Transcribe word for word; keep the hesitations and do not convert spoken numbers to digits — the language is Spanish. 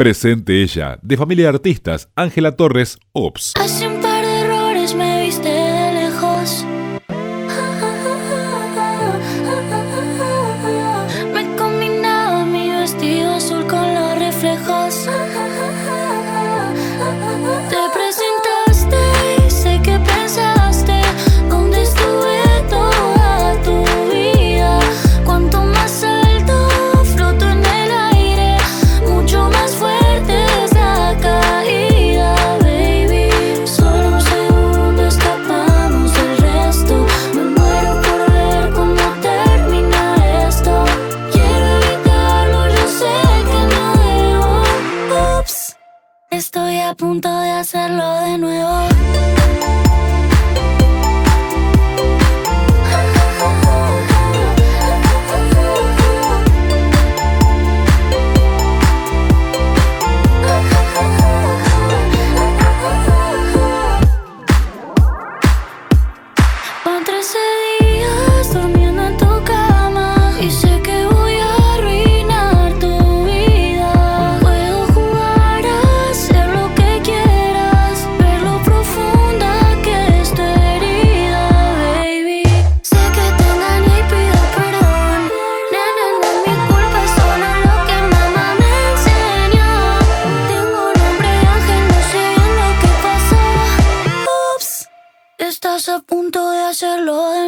Presente ella, de familia de artistas, Ángela Torres, Ops. Hace un par de errores me viste de lejos. Me combinaba mi vestido azul con los reflejos. Te presentaste y sé que pensaste dónde estuve toda tu vida. Cuanto más alto floto en el aire, mucho más fuerte es la caída, baby. Solo un segundo escapamos del resto. Me muero por ver cómo termina esto. Quiero evitarlo, yo sé que no debo. Ups, estoy a punto de hacerlo de nuevo. Van trece días durmiendo en tu cama y sé que voy a arruinar tu vida. Puedo jugar a hacer lo que quieras, ver lo profunda que es tu herida, baby. Sé que te engañé y pido perdón. Nena, no es mi culpa, es solo lo que mamá me enseñó. Tengo nombre de ángel, no sé bien lo que pasó. Ups, estás a punto de hacerlo de